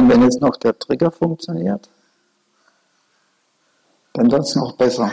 Und wenn jetzt noch der Trigger funktioniert, dann wird es noch besser.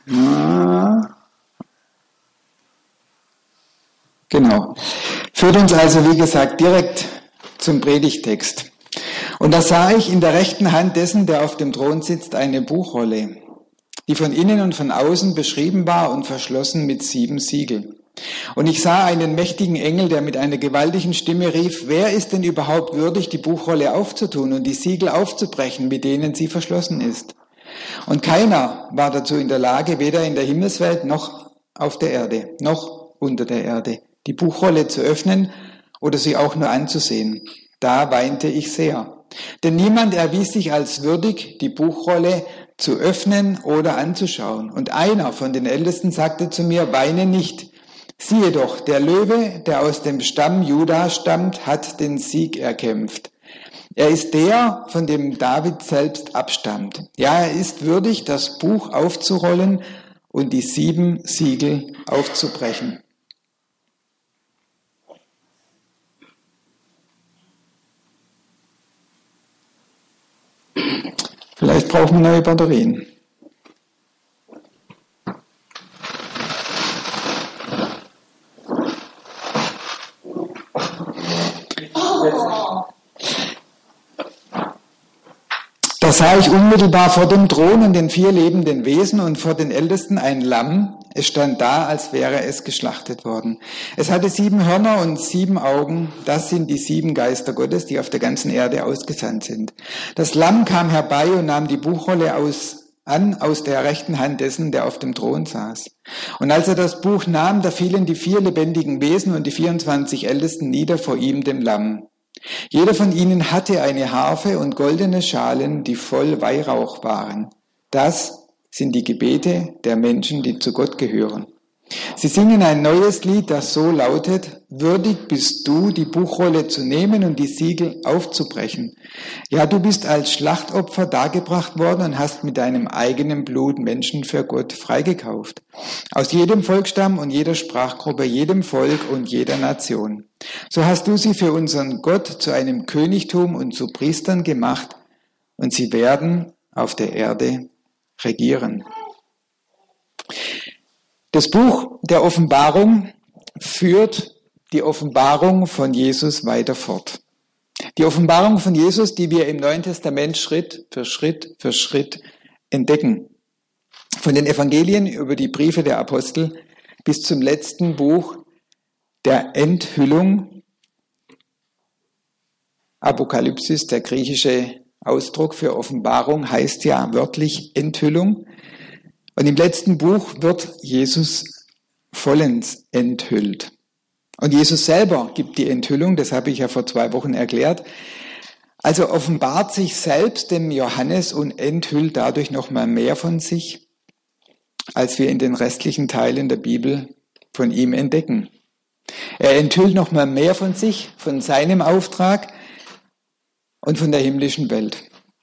Genau. Führt uns also, wie gesagt, direkt zum Predigtext. Und da sah ich in der rechten Hand dessen, der auf dem Thron sitzt, eine Buchrolle, die von innen und von außen beschrieben war und verschlossen mit 7 Siegeln. Und ich sah einen mächtigen Engel, der mit einer gewaltigen Stimme rief: Wer ist denn überhaupt würdig, die Buchrolle aufzutun und die Siegel aufzubrechen, mit denen sie verschlossen ist? Und keiner war dazu in der Lage, weder in der Himmelswelt noch auf der Erde, noch unter der Erde, die Buchrolle zu öffnen oder sie auch nur anzusehen. Da weinte ich sehr. Denn niemand erwies sich als würdig, die Buchrolle zu öffnen oder anzuschauen. Und einer von den Ältesten sagte zu mir: Weine nicht. Siehe doch, der Löwe, der aus dem Stamm Juda stammt, hat den Sieg erkämpft. Er ist der, von dem David selbst abstammt. Ja, er ist würdig, das Buch aufzurollen und die 7 Siegel aufzubrechen. Vielleicht brauchen wir neue Batterien. Da sah ich unmittelbar vor dem Thron und den 4 lebenden Wesen und vor den Ältesten ein Lamm. Es stand da, als wäre es geschlachtet worden. Es hatte 7 Hörner und 7 Augen. Das sind die 7 Geister Gottes, die auf der ganzen Erde ausgesandt sind. Das Lamm kam herbei und nahm die Buchrolle aus der rechten Hand dessen, der auf dem Thron saß. Und als er das Buch nahm, da fielen die 4 lebendigen Wesen und die 24 Ältesten nieder vor ihm, dem Lamm. Jeder von ihnen hatte eine Harfe und goldene Schalen, die voll Weihrauch waren. Das sind die Gebete der Menschen, die zu Gott gehören. Sie singen ein neues Lied, das so lautet: Würdig bist du, die Buchrolle zu nehmen und die Siegel aufzubrechen. Ja, du bist als Schlachtopfer dargebracht worden und hast mit deinem eigenen Blut Menschen für Gott freigekauft. Aus jedem Volksstamm und jeder Sprachgruppe, jedem Volk und jeder Nation. So hast du sie für unseren Gott zu einem Königtum und zu Priestern gemacht, und sie werden auf der Erde regieren. Das Buch der Offenbarung führt die Offenbarung von Jesus weiter fort. Die Offenbarung von Jesus, die wir im Neuen Testament Schritt für Schritt entdecken. Von den Evangelien über die Briefe der Apostel bis zum letzten Buch der Enthüllung. Apokalypsis, der griechische Ausdruck für Offenbarung, heißt ja wörtlich Enthüllung. Und im letzten Buch wird Jesus vollends enthüllt. Und Jesus selber gibt die Enthüllung, das habe ich ja vor 2 Wochen erklärt. Also offenbart sich selbst dem Johannes und enthüllt dadurch nochmal mehr von sich, als wir in den restlichen Teilen der Bibel von ihm entdecken. Er enthüllt nochmal mehr von sich, von seinem Auftrag und von der himmlischen Welt.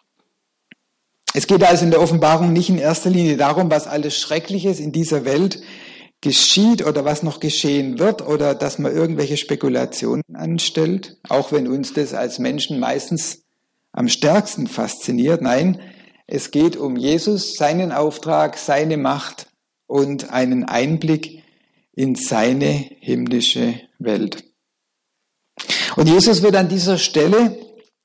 Es geht also in der Offenbarung nicht in erster Linie darum, was alles Schreckliches in dieser Welt geschieht oder was noch geschehen wird oder dass man irgendwelche Spekulationen anstellt, auch wenn uns das als Menschen meistens am stärksten fasziniert. Nein, es geht um Jesus, seinen Auftrag, seine Macht und einen Einblick in seine himmlische Welt. Und Jesus wird an dieser Stelle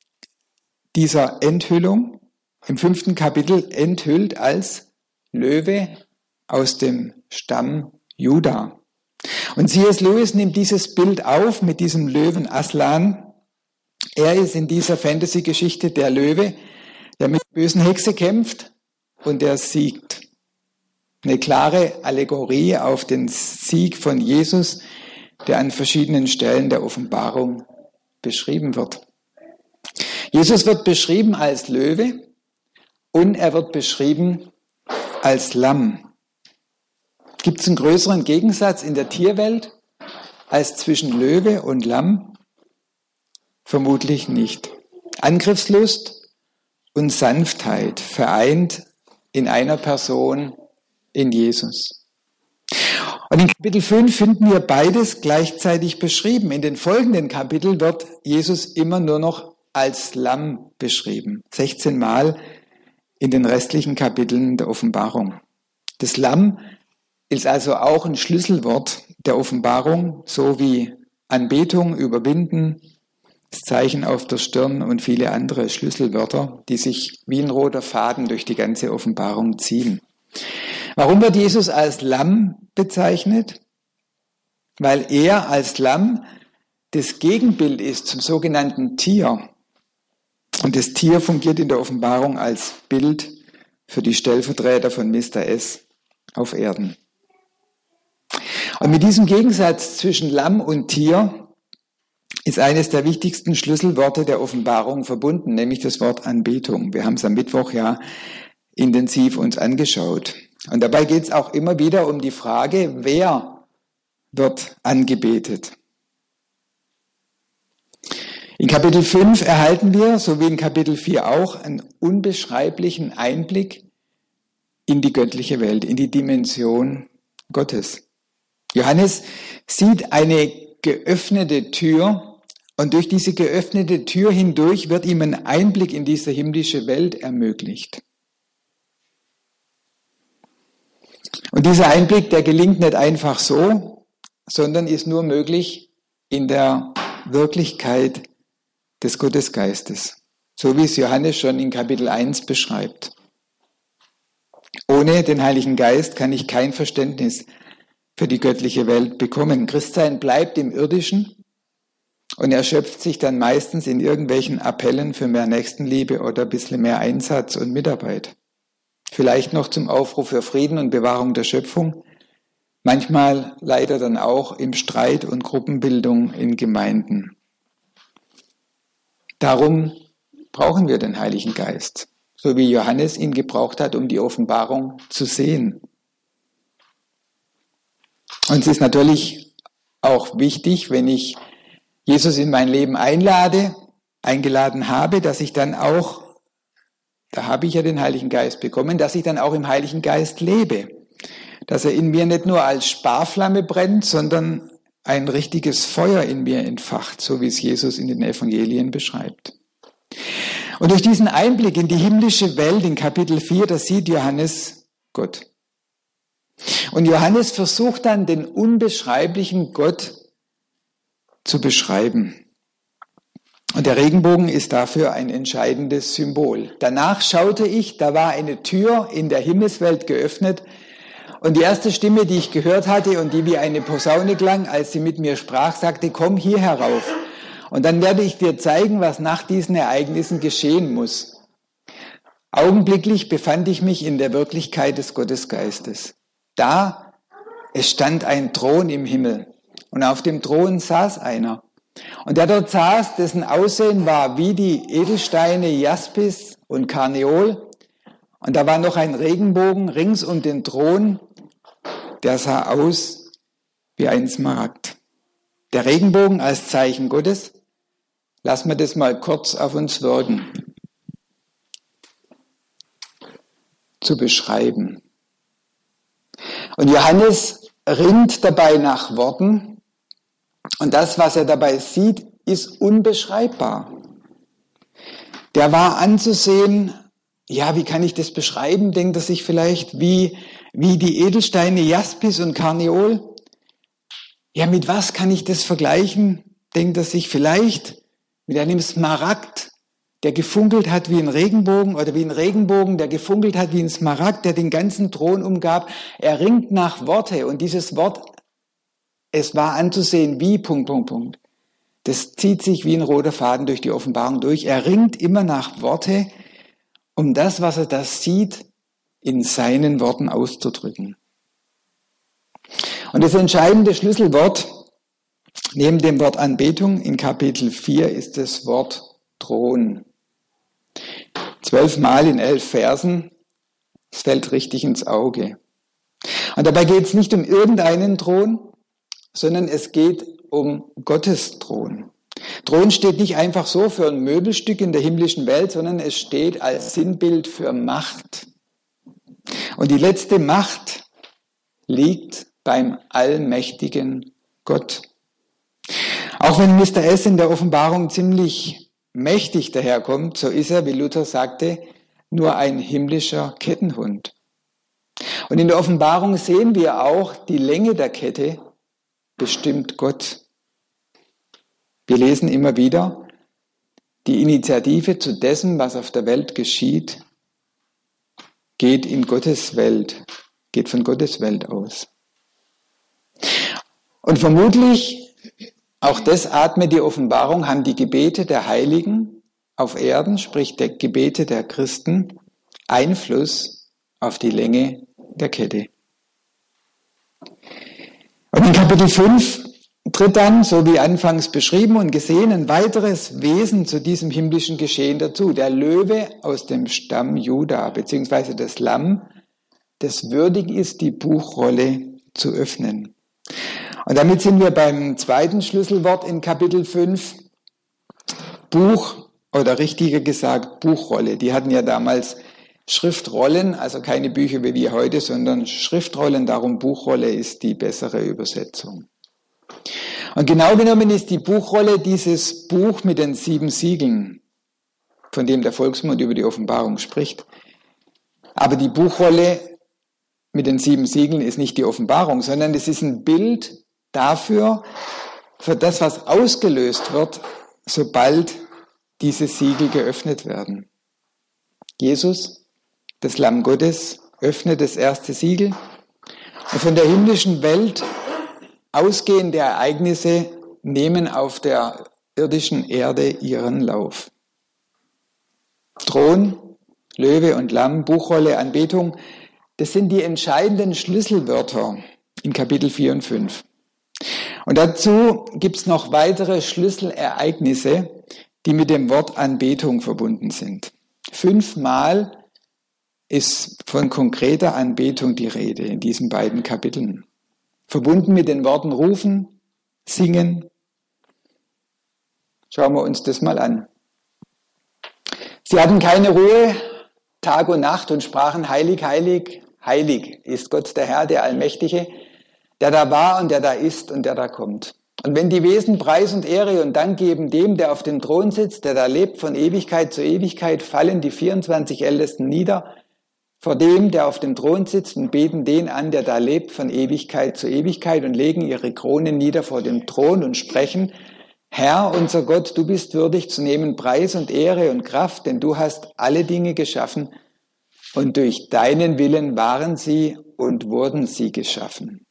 dieser Enthüllung im 5. Kapitel enthüllt als Löwe aus dem Stamm Juda. Und C.S. Lewis nimmt dieses Bild auf mit diesem Löwen Aslan. Er ist in dieser Fantasy-Geschichte der Löwe, der mit der bösen Hexe kämpft und der siegt. Eine klare Allegorie auf den Sieg von Jesus, der an verschiedenen Stellen der Offenbarung beschrieben wird. Jesus wird beschrieben als Löwe und er wird beschrieben als Lamm. Gibt es einen größeren Gegensatz in der Tierwelt als zwischen Löwe und Lamm? Vermutlich nicht. Angriffslust und Sanftheit vereint in einer Person, in Jesus. Und in Kapitel 5 finden wir beides gleichzeitig beschrieben. In den folgenden Kapiteln wird Jesus immer nur noch als Lamm beschrieben. 16 Mal in den restlichen Kapiteln der Offenbarung. Das Lamm ist also auch ein Schlüsselwort der Offenbarung, so wie Anbetung, Überwinden, das Zeichen auf der Stirn und viele andere Schlüsselwörter, die sich wie ein roter Faden durch die ganze Offenbarung ziehen. Warum wird Jesus als Lamm bezeichnet? Weil er als Lamm das Gegenbild ist zum sogenannten Tier. Und das Tier fungiert in der Offenbarung als Bild für die Stellvertreter von Mr. S auf Erden. Und mit diesem Gegensatz zwischen Lamm und Tier ist eines der wichtigsten Schlüsselworte der Offenbarung verbunden, nämlich das Wort Anbetung. Wir haben es am Mittwoch ja intensiv uns angeschaut. Und dabei geht es auch immer wieder um die Frage, wer wird angebetet? In Kapitel 5 erhalten wir, so wie in Kapitel 4 auch, einen unbeschreiblichen Einblick in die göttliche Welt, in die Dimension Gottes. Johannes sieht eine geöffnete Tür und durch diese geöffnete Tür hindurch wird ihm ein Einblick in diese himmlische Welt ermöglicht. Und dieser Einblick, der gelingt nicht einfach so, sondern ist nur möglich in der Wirklichkeit des Gottesgeistes, so wie es Johannes schon in Kapitel 1 beschreibt. Ohne den Heiligen Geist kann ich kein Verständnis für die göttliche Welt bekommen. Christsein bleibt im Irdischen und erschöpft sich dann meistens in irgendwelchen Appellen für mehr Nächstenliebe oder ein bisschen mehr Einsatz und Mitarbeit. Vielleicht noch zum Aufruf für Frieden und Bewahrung der Schöpfung, manchmal leider dann auch im Streit und Gruppenbildung in Gemeinden. Darum brauchen wir den Heiligen Geist, so wie Johannes ihn gebraucht hat, um die Offenbarung zu sehen. Und es ist natürlich auch wichtig, wenn ich Jesus in mein Leben eingeladen habe, dass ich dann auch, da habe ich ja den Heiligen Geist bekommen, dass ich dann auch im Heiligen Geist lebe. Dass er in mir nicht nur als Sparflamme brennt, sondern ein richtiges Feuer in mir entfacht, so wie es Jesus in den Evangelien beschreibt. Und durch diesen Einblick in die himmlische Welt in Kapitel 4, da sieht Johannes Gott. Und Johannes versucht dann, den unbeschreiblichen Gott zu beschreiben. Und der Regenbogen ist dafür ein entscheidendes Symbol. Danach schaute ich, da war eine Tür in der Himmelswelt geöffnet. Und die erste Stimme, die ich gehört hatte und die wie eine Posaune klang, als sie mit mir sprach, sagte, komm hier herauf. Und dann werde ich dir zeigen, was nach diesen Ereignissen geschehen muss. Augenblicklich befand ich mich in der Wirklichkeit des Gottesgeistes. Es stand ein Thron im Himmel und auf dem Thron saß einer. Und der dort saß, dessen Aussehen war wie die Edelsteine Jaspis und Karneol. Und da war noch ein Regenbogen rings um den Thron, der sah aus wie ein Smaragd. Der Regenbogen als Zeichen Gottes, lassen wir das mal kurz auf uns wirken, zu beschreiben. Und Johannes ringt dabei nach Worten und das, was er dabei sieht, ist unbeschreibbar. Der war anzusehen, ja, wie kann ich das beschreiben? Denkt er sich vielleicht wie die Edelsteine Jaspis und Karneol? Ja, mit was kann ich das vergleichen? Denkt er sich vielleicht mit einem Smaragd, der gefunkelt hat wie ein Regenbogen oder wie ein Regenbogen, der gefunkelt hat wie ein Smaragd, der den ganzen Thron umgab. Er ringt nach Worte und dieses Wort, es war anzusehen wie ... Das zieht sich wie ein roter Faden durch die Offenbarung durch. Er ringt immer nach Worte, um das, was er da sieht, in seinen Worten auszudrücken. Und das entscheidende Schlüsselwort neben dem Wort Anbetung in Kapitel 4 ist das Wort Thron. 12 Mal in 11 Versen, es fällt richtig ins Auge. Und dabei geht es nicht um irgendeinen Thron, sondern es geht um Gottes Thron. Thron steht nicht einfach so für ein Möbelstück in der himmlischen Welt, sondern es steht als Sinnbild für Macht. Und die letzte Macht liegt beim allmächtigen Gott. Auch wenn Mr. S in der Offenbarung ziemlich mächtig daherkommt, so ist er, wie Luther sagte, nur ein himmlischer Kettenhund. Und in der Offenbarung sehen wir auch, die Länge der Kette bestimmt Gott. Wir lesen immer wieder, die Initiative zu dessen, was auf der Welt geschieht, geht in Gottes Welt, geht von Gottes Welt aus. Und vermutlich, auch das atmet die Offenbarung, haben die Gebete der Heiligen auf Erden, sprich der Gebete der Christen, Einfluss auf die Länge der Kette. Und in Kapitel 5 tritt dann, so wie anfangs beschrieben und gesehen, ein weiteres Wesen zu diesem himmlischen Geschehen dazu. Der Löwe aus dem Stamm Juda, beziehungsweise das Lamm, das würdig ist, die Buchrolle zu öffnen. Und damit sind wir beim zweiten Schlüsselwort in Kapitel 5. Buch, oder richtiger gesagt Buchrolle. Die hatten ja damals Schriftrollen, also keine Bücher wie wir heute, sondern Schriftrollen, darum Buchrolle ist die bessere Übersetzung. Und genau genommen ist die Buchrolle dieses Buch mit den 7 Siegeln, von dem der Volksmund über die Offenbarung spricht. Aber die Buchrolle mit den 7 Siegeln ist nicht die Offenbarung, sondern es ist ein Bild dafür, für das, was ausgelöst wird, sobald diese Siegel geöffnet werden. Jesus, das Lamm Gottes, öffnet das erste Siegel und von der himmlischen Welt ausgehende Ereignisse nehmen auf der irdischen Erde ihren Lauf. Thron, Löwe und Lamm, Buchrolle, Anbetung, das sind die entscheidenden Schlüsselwörter in Kapitel 4 und 5. Und dazu gibt es noch weitere Schlüsselereignisse, die mit dem Wort Anbetung verbunden sind. 5-mal ist von konkreter Anbetung die Rede in diesen beiden Kapiteln. Verbunden mit den Worten rufen, singen. Schauen wir uns das mal an. Sie hatten keine Ruhe, Tag und Nacht, und sprachen, heilig, heilig, heilig ist Gott der Herr, der Allmächtige, der da war und der da ist und der da kommt. Und wenn die Wesen Preis und Ehre und Dank geben dem, der auf dem Thron sitzt, der da lebt von Ewigkeit zu Ewigkeit, fallen die 24 Ältesten nieder vor dem, der auf dem Thron sitzt, und beten den an, der da lebt von Ewigkeit zu Ewigkeit, und legen ihre Kronen nieder vor dem Thron und sprechen, Herr, unser Gott, du bist würdig zu nehmen Preis und Ehre und Kraft, denn du hast alle Dinge geschaffen und durch deinen Willen waren sie und wurden sie geschaffen.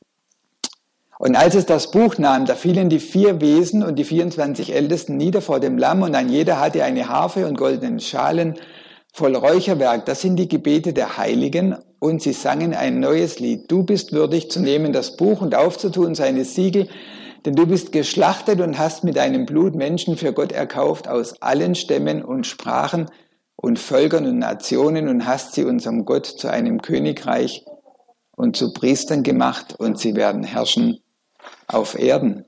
Und als es das Buch nahm, da fielen die 4 Wesen und die 24 Ältesten nieder vor dem Lamm, und ein jeder hatte eine Harfe und goldenen Schalen voll Räucherwerk. Das sind die Gebete der Heiligen, und sie sangen ein neues Lied. Du bist würdig zu nehmen das Buch und aufzutun seine Siegel, denn du bist geschlachtet und hast mit deinem Blut Menschen für Gott erkauft aus allen Stämmen und Sprachen und Völkern und Nationen, und hast sie unserem Gott zu einem Königreich und zu Priestern gemacht, und sie werden herrschen auf Erden.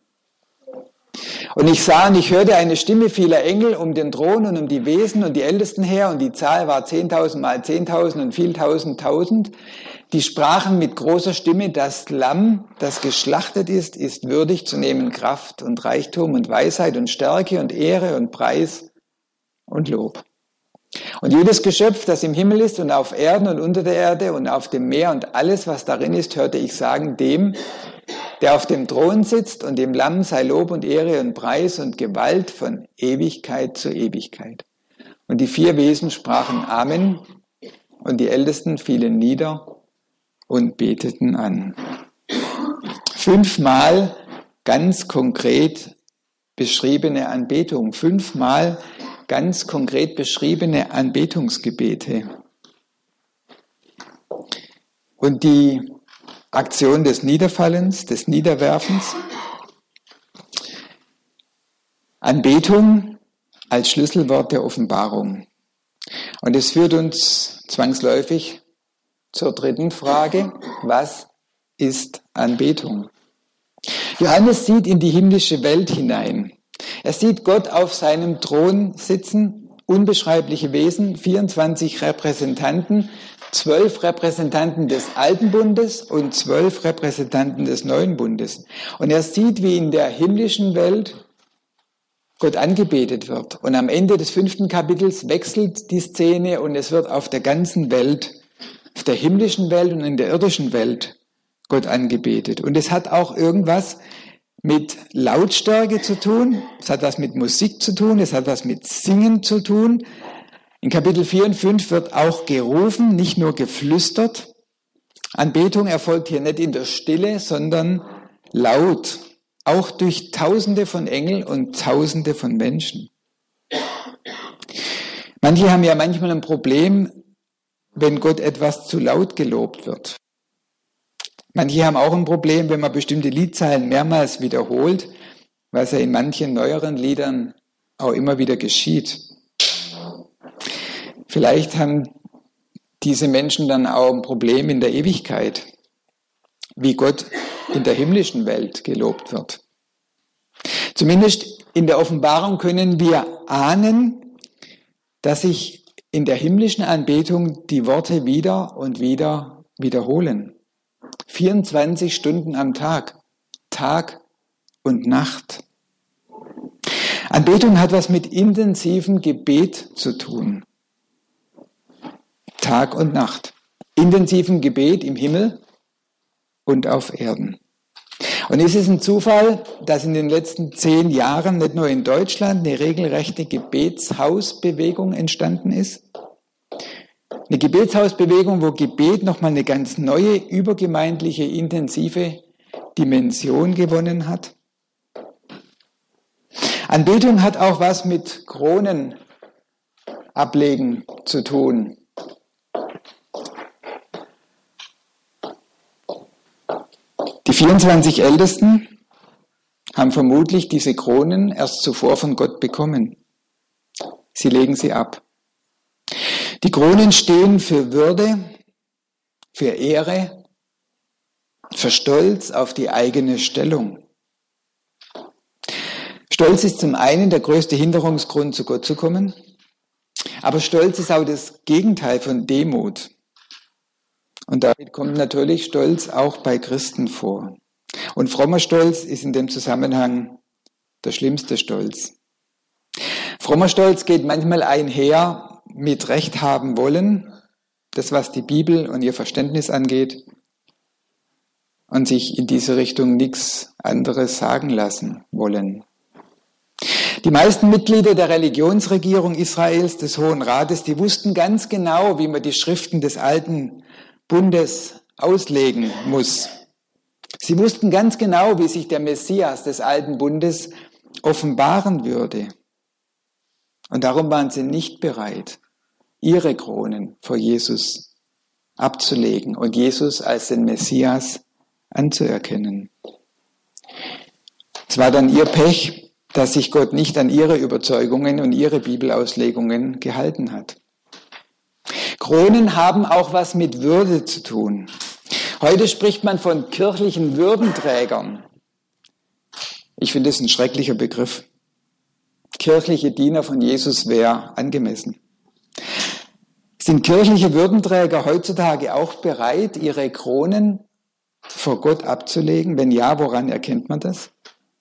Und ich sah und ich hörte eine Stimme vieler Engel um den Thron und um die Wesen und die Ältesten her, und die Zahl war 10.000 mal 10.000 und viel tausend. Die sprachen mit großer Stimme, das Lamm, das geschlachtet ist würdig zu nehmen Kraft und Reichtum und Weisheit und Stärke und Ehre und Preis und Lob. Und jedes Geschöpf, das im Himmel ist und auf Erden und unter der Erde und auf dem Meer und alles, was darin ist, hörte ich sagen, dem, der auf dem Thron sitzt, und dem Lamm sei Lob und Ehre und Preis und Gewalt von Ewigkeit zu Ewigkeit. Und die 4 Wesen sprachen Amen, und die Ältesten fielen nieder und beteten an. 5-mal ganz konkret beschriebene Anbetung, 5-mal ganz konkret beschriebene Anbetungsgebete. Und die Aktion des Niederfallens, des Niederwerfens. Anbetung als Schlüsselwort der Offenbarung. Und es führt uns zwangsläufig zur dritten Frage: Was ist Anbetung? Johannes sieht in die himmlische Welt hinein. Er sieht Gott auf seinem Thron sitzen, unbeschreibliche Wesen, 24 Repräsentanten, 12 Repräsentanten des Alten Bundes und 12 Repräsentanten des Neuen Bundes. Und er sieht, wie in der himmlischen Welt Gott angebetet wird. Und am Ende des 5. Kapitels wechselt die Szene und es wird auf der ganzen Welt, auf der himmlischen Welt und in der irdischen Welt Gott angebetet. Und es hat auch irgendwas mit Lautstärke zu tun, es hat was mit Musik zu tun, es hat was mit Singen zu tun. In Kapitel 4 und 5 wird auch gerufen, nicht nur geflüstert. Anbetung erfolgt hier nicht in der Stille, sondern laut, auch durch Tausende von Engeln und Tausende von Menschen. Manche haben ja manchmal ein Problem, wenn Gott etwas zu laut gelobt wird. Manche haben auch ein Problem, wenn man bestimmte Liedzeilen mehrmals wiederholt, was ja in manchen neueren Liedern auch immer wieder geschieht. Vielleicht haben diese Menschen dann auch ein Problem in der Ewigkeit, wie Gott in der himmlischen Welt gelobt wird. Zumindest in der Offenbarung können wir ahnen, dass sich in der himmlischen Anbetung die Worte wieder und wieder wiederholen. 24 Stunden am Tag, Tag und Nacht. Anbetung hat was mit intensivem Gebet zu tun. Tag und Nacht. Intensivem Gebet im Himmel und auf Erden. Und ist es ein Zufall, dass in den letzten 10 Jahren nicht nur in Deutschland eine regelrechte Gebetshausbewegung entstanden ist? Eine Gebetshausbewegung, wo Gebet nochmal eine ganz neue, übergemeindliche, intensive Dimension gewonnen hat. Anbetung hat auch was mit Kronen ablegen zu tun. Die 24 Ältesten haben vermutlich diese Kronen erst zuvor von Gott bekommen. Sie legen sie ab. Die Kronen stehen für Würde, für Ehre, für Stolz auf die eigene Stellung. Stolz ist zum einen der größte Hinderungsgrund, zu Gott zu kommen, aber Stolz ist auch das Gegenteil von Demut. Und damit kommt natürlich Stolz auch bei Christen vor. Und frommer Stolz ist in dem Zusammenhang der schlimmste Stolz. Frommer Stolz geht manchmal einher mit Recht haben wollen, das was die Bibel und ihr Verständnis angeht, und sich in diese Richtung nichts anderes sagen lassen wollen. Die meisten Mitglieder der Religionsregierung Israels, des Hohen Rates, die wussten ganz genau, wie man die Schriften des Alten Bundes auslegen muss. Sie wussten ganz genau, wie sich der Messias des Alten Bundes offenbaren würde. Und darum waren sie nicht bereit, ihre Kronen vor Jesus abzulegen und Jesus als den Messias anzuerkennen. Es war dann ihr Pech, dass sich Gott nicht an ihre Überzeugungen und ihre Bibelauslegungen gehalten hat. Kronen haben auch was mit Würde zu tun. Heute spricht man von kirchlichen Würdenträgern. Ich finde es ein schrecklicher Begriff. Kirchliche Diener von Jesus wäre angemessen. Sind kirchliche Würdenträger heutzutage auch bereit, ihre Kronen vor Gott abzulegen? Wenn ja, woran erkennt man das?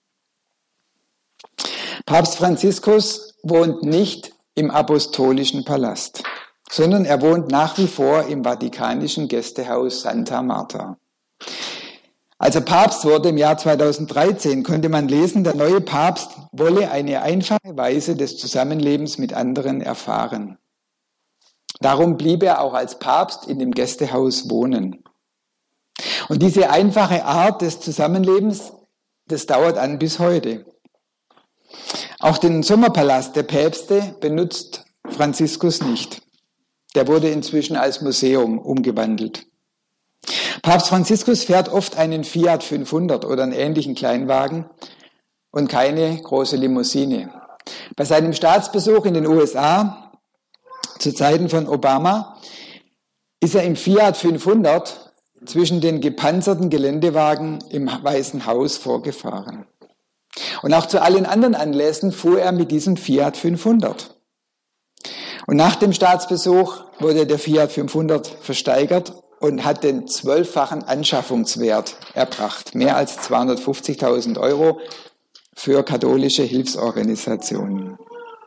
Papst Franziskus wohnt nicht im apostolischen Palast, sondern er wohnt nach wie vor im vatikanischen Gästehaus Santa Marta. Als er Papst wurde im Jahr 2013, konnte man lesen, der neue Papst wolle eine einfache Weise des Zusammenlebens mit anderen erfahren. Darum blieb er auch als Papst in dem Gästehaus wohnen. Und diese einfache Art des Zusammenlebens, das dauert an bis heute. Auch den Sommerpalast der Päpste benutzt Franziskus nicht. Der wurde inzwischen als Museum umgewandelt. Papst Franziskus fährt oft einen Fiat 500 oder einen ähnlichen Kleinwagen und keine große Limousine. Bei seinem Staatsbesuch in den USA zu Zeiten von Obama ist er im Fiat 500 zwischen den gepanzerten Geländewagen im Weißen Haus vorgefahren. Und auch zu allen anderen Anlässen fuhr er mit diesem Fiat 500. Und nach dem Staatsbesuch wurde der Fiat 500 versteigert und hat den 12-fachen Anschaffungswert erbracht. Mehr als 250.000 € für katholische Hilfsorganisationen.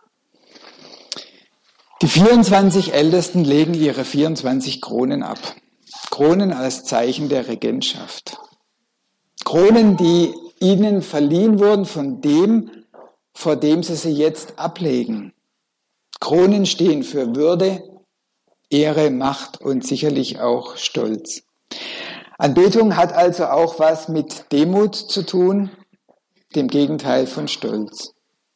Die 24 Ältesten legen ihre 24 Kronen ab. Kronen als Zeichen der Regentschaft. Kronen, die ihnen verliehen wurden von dem, vor dem sie jetzt ablegen. Kronen stehen für Würde, Ehre, Macht und sicherlich auch Stolz. Anbetung hat also auch was mit Demut zu tun, dem Gegenteil von Stolz.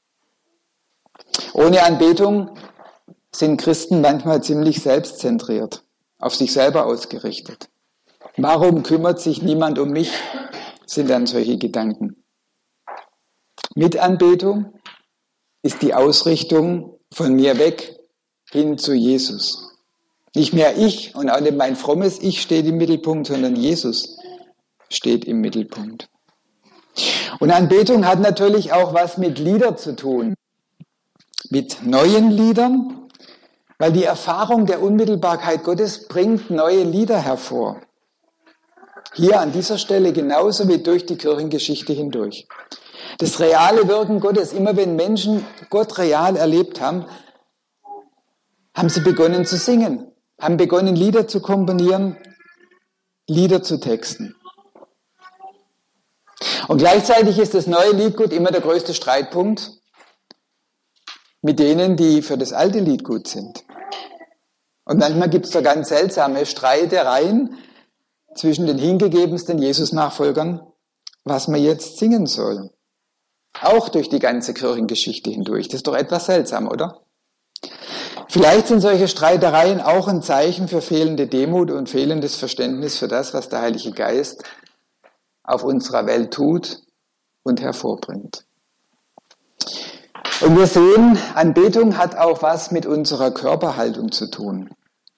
Ohne Anbetung sind Christen manchmal ziemlich selbstzentriert, auf sich selber ausgerichtet. Warum kümmert sich niemand um mich, sind dann solche Gedanken. Mit Anbetung ist die Ausrichtung von mir weg hin zu Jesus. Nicht mehr ich und auch nicht mein frommes Ich steht im Mittelpunkt, sondern Jesus steht im Mittelpunkt. Und Anbetung hat natürlich auch was mit Lieder zu tun. Mit neuen Liedern, weil die Erfahrung der Unmittelbarkeit Gottes bringt neue Lieder hervor. Hier an dieser Stelle genauso wie durch die Kirchengeschichte hindurch. Das reale Wirken Gottes, immer wenn Menschen Gott real erlebt haben, haben sie begonnen zu singen, haben begonnen Lieder zu komponieren, Lieder zu texten. Und gleichzeitig ist das neue Liedgut immer der größte Streitpunkt mit denen, die für das alte Liedgut sind. Und manchmal gibt es da ganz seltsame Streitereien zwischen den hingegebensten Jesus-Nachfolgern, was man jetzt singen soll. Auch durch die ganze Kirchengeschichte hindurch. Das ist doch etwas seltsam, oder? Vielleicht sind solche Streitereien auch ein Zeichen für fehlende Demut und fehlendes Verständnis für das, was der Heilige Geist auf unserer Welt tut und hervorbringt. Und wir sehen, Anbetung hat auch was mit unserer Körperhaltung zu tun.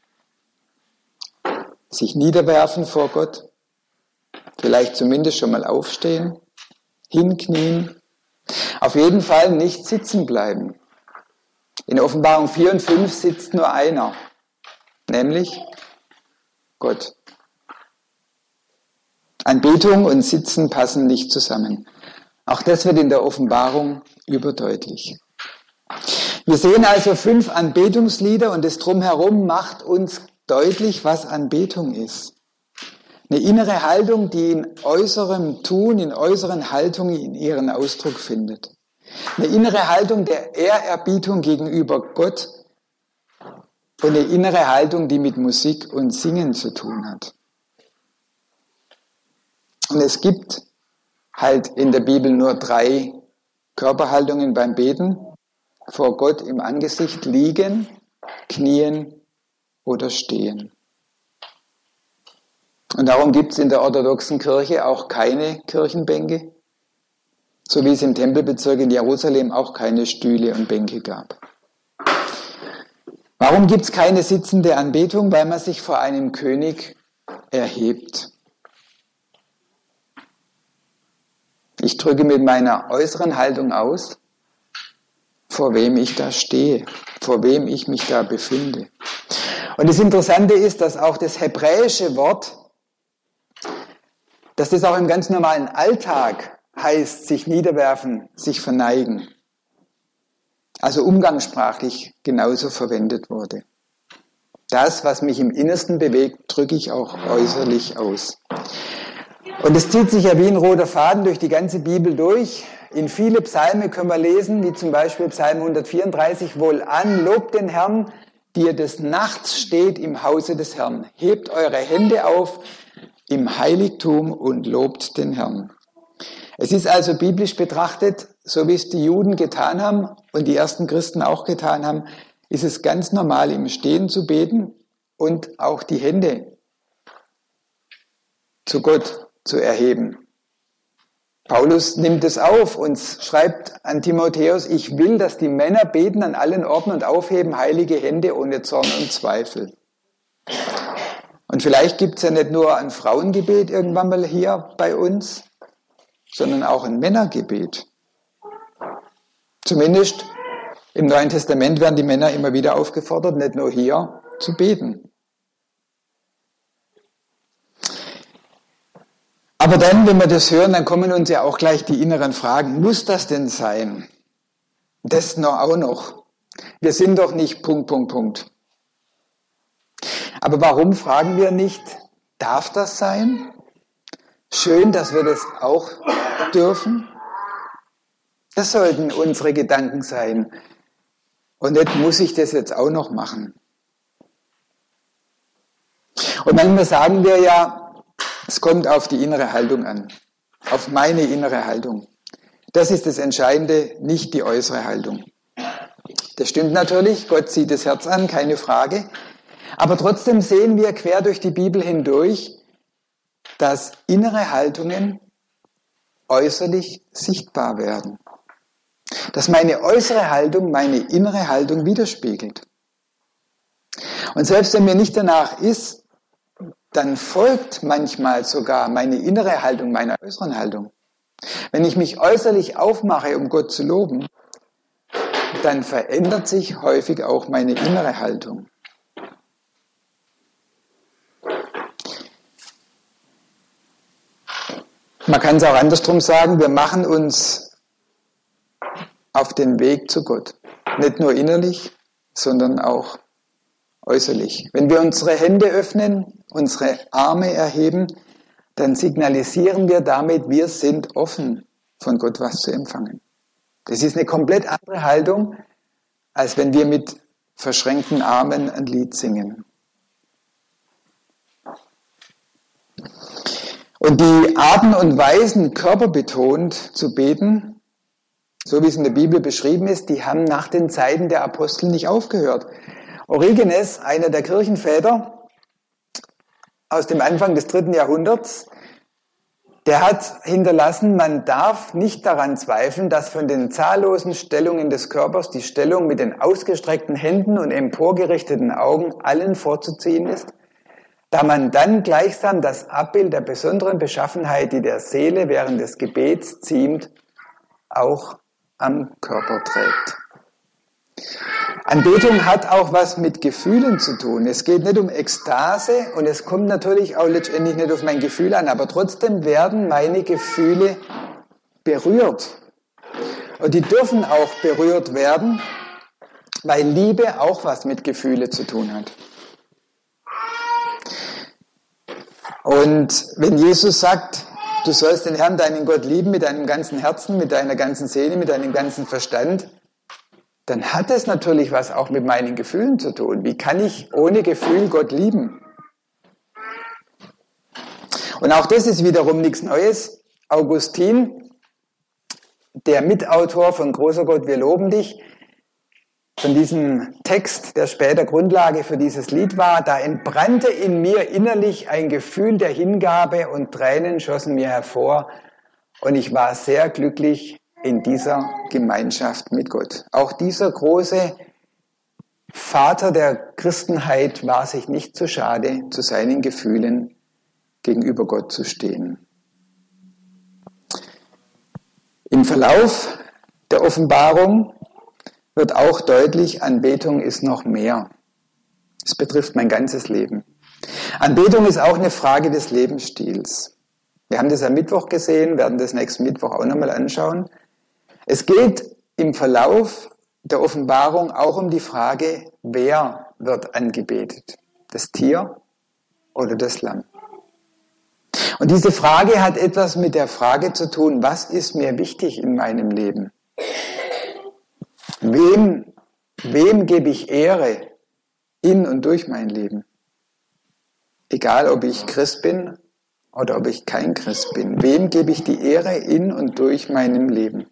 Sich niederwerfen vor Gott, vielleicht zumindest schon mal aufstehen, hinknien, auf jeden Fall nicht sitzen bleiben. In Offenbarung 4 und 5 sitzt nur einer, nämlich Gott. Anbetung und Sitzen passen nicht zusammen. Auch das wird in der Offenbarung überdeutlich. Wir sehen also 5 Anbetungslieder und das Drumherum macht uns deutlich, was Anbetung ist. Eine innere Haltung, die in äußerem Tun, in äußeren Haltungen in ihren Ausdruck findet. Eine innere Haltung der Ehrerbietung gegenüber Gott und eine innere Haltung, die mit Musik und Singen zu tun hat. Und es gibt halt in der Bibel nur 3 Körperhaltungen beim Beten. Vor Gott im Angesicht liegen, knien oder stehen. Und darum gibt es in der orthodoxen Kirche auch keine Kirchenbänke, so wie es im Tempelbezirk in Jerusalem auch keine Stühle und Bänke gab. Warum gibt es keine sitzende Anbetung? Weil man sich vor einem König erhebt. Ich drücke mit meiner äußeren Haltung aus, vor wem ich da stehe, vor wem ich mich da befinde. Und das Interessante ist, dass auch das hebräische Wort, dass das auch im ganz normalen Alltag heißt, sich niederwerfen, sich verneigen. Also umgangssprachlich genauso verwendet wurde. Das, was mich im Innersten bewegt, drücke ich auch äußerlich aus. Und es zieht sich ja wie ein roter Faden durch die ganze Bibel durch. In viele Psalme können wir lesen, wie zum Beispiel Psalm 134, Wohlan, lobt den Herrn, die ihr des Nachts steht im Hause des Herrn. Hebt eure Hände auf im Heiligtum und lobt den Herrn. Es ist also biblisch betrachtet, so wie es die Juden getan haben und die ersten Christen auch getan haben, ist es ganz normal, im Stehen zu beten und auch die Hände zu Gott zu erheben. Paulus nimmt es auf und schreibt an Timotheus, ich will, dass die Männer beten an allen Orten und aufheben heilige Hände ohne Zorn und Zweifel. Und vielleicht gibt es ja nicht nur ein Frauengebet irgendwann mal hier bei uns, sondern auch ein Männergebet. Zumindest im Neuen Testament werden die Männer immer wieder aufgefordert, nicht nur hier zu beten. Aber dann, wenn wir das hören, dann kommen uns ja auch gleich die inneren Fragen. Muss das denn sein? Das noch auch noch. Wir sind doch nicht ... Aber warum fragen wir nicht, darf das sein? Schön, dass wir das auch dürfen. Das sollten unsere Gedanken sein. Und nicht muss ich das jetzt auch noch machen. Und manchmal sagen wir ja, es kommt auf die innere Haltung an. Auf meine innere Haltung. Das ist das Entscheidende, nicht die äußere Haltung. Das stimmt natürlich, Gott sieht das Herz an, keine Frage. Aber trotzdem sehen wir quer durch die Bibel hindurch, dass innere Haltungen äußerlich sichtbar werden. Dass meine äußere Haltung meine innere Haltung widerspiegelt. Und selbst wenn mir nicht danach ist, dann folgt manchmal sogar meine innere Haltung meiner äußeren Haltung. Wenn ich mich äußerlich aufmache, um Gott zu loben, dann verändert sich häufig auch meine innere Haltung. Man kann es auch andersrum sagen, wir machen uns auf den Weg zu Gott. Nicht nur innerlich, sondern auch äußerlich. Wenn wir unsere Hände öffnen, unsere Arme erheben, dann signalisieren wir damit, wir sind offen, von Gott was zu empfangen. Das ist eine komplett andere Haltung, als wenn wir mit verschränkten Armen ein Lied singen. Und die Arten und Weisen, körperbetont zu beten, so wie es in der Bibel beschrieben ist, die haben nach den Zeiten der Apostel nicht aufgehört. Origenes, einer der Kirchenväter aus dem Anfang des 3. Jahrhunderts, der hat hinterlassen, man darf nicht daran zweifeln, dass von den zahllosen Stellungen des Körpers die Stellung mit den ausgestreckten Händen und emporgerichteten Augen allen vorzuziehen ist, da man dann gleichsam das Abbild der besonderen Beschaffenheit, die der Seele während des Gebets ziemt, auch am Körper trägt. Anbetung hat auch was mit Gefühlen zu tun. Es geht nicht um Ekstase und es kommt natürlich auch letztendlich nicht auf mein Gefühl an, aber trotzdem werden meine Gefühle berührt. Und die dürfen auch berührt werden, weil Liebe auch was mit Gefühle zu tun hat. Und wenn Jesus sagt, du sollst den Herrn, deinen Gott lieben mit deinem ganzen Herzen, mit deiner ganzen Seele, mit deinem ganzen Verstand, dann hat es natürlich was auch mit meinen Gefühlen zu tun. Wie kann ich ohne Gefühl Gott lieben? Und auch das ist wiederum nichts Neues. Augustin, der Mitautor von Großer Gott, wir loben dich, von diesem Text, der später Grundlage für dieses Lied war, da entbrannte in mir innerlich ein Gefühl der Hingabe und Tränen schossen mir hervor und ich war sehr glücklich in dieser Gemeinschaft mit Gott. Auch dieser große Vater der Christenheit war sich nicht zu schade, zu seinen Gefühlen gegenüber Gott zu stehen. Im Verlauf der Offenbarung wird auch deutlich, Anbetung ist noch mehr. Es betrifft mein ganzes Leben. Anbetung ist auch eine Frage des Lebensstils. Wir haben das am Mittwoch gesehen, werden das nächsten Mittwoch auch nochmal anschauen. Es geht im Verlauf der Offenbarung auch um die Frage, wer wird angebetet? Das Tier oder das Lamm? Und diese Frage hat etwas mit der Frage zu tun, was ist mir wichtig in meinem Leben? Wem gebe ich Ehre in und durch mein Leben? Egal, ob ich Christ bin oder ob ich kein Christ bin. Wem gebe ich die Ehre in und durch meinem Leben?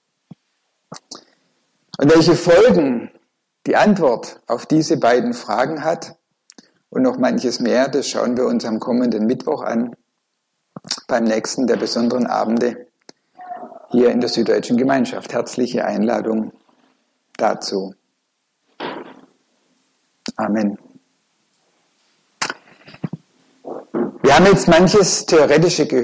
Und welche Folgen die Antwort auf diese beiden Fragen hat und noch manches mehr, das schauen wir uns am kommenden Mittwoch an, beim nächsten der besonderen Abende hier in der Süddeutschen Gemeinschaft. Herzliche Einladung dazu. Amen. Wir haben jetzt manches Theoretische gehört.